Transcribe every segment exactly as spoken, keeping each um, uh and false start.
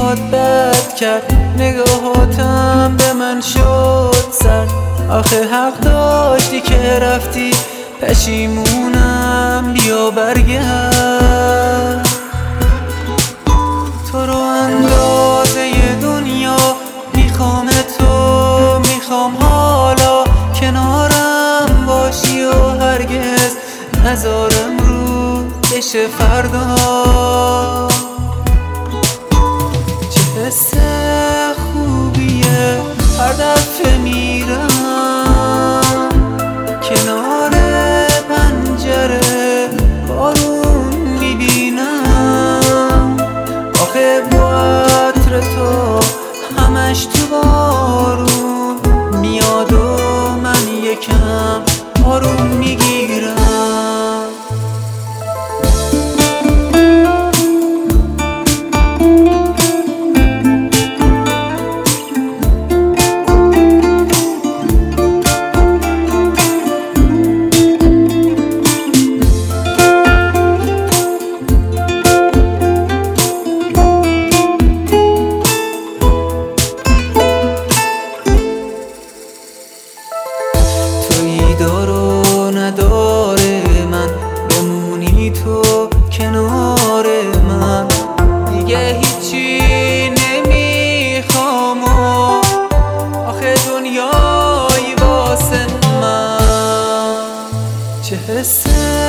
زیاد بد کرد، نگاهاتم به من شد سر. آخه حق داشتی که رفتی، پشیمونم، بیا برگرد. تو رو اندازه دنیا میخوام، تو میخوام حالا کنارم باشی و هرگز نذارم رو بشه فردا. چه حس خوبیه هر دفعه میرم کنار پنجره بارون میبینم. آخه با عطر تو همش تو بارون میاد و من یکم آروم میگیرم. دار و نداره من، بمونی تو کنار من، دیگه هیچی نمیخوام. آخه دنیایی واسه من چه حس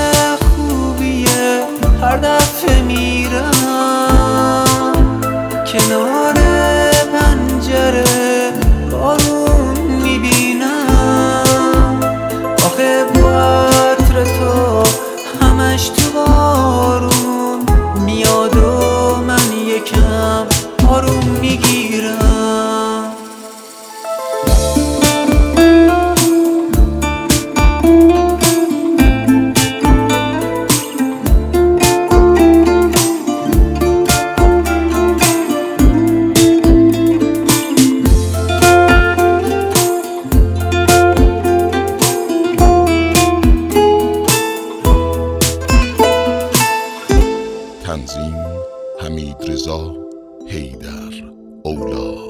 خوبیه هر دفعه میرم کنار پنجره بارون میبینم. آخه با عطر تو همش تو بارون میاد و من یکم آروم میگیرم. تنظیم حمیدرضا حیدر اولی.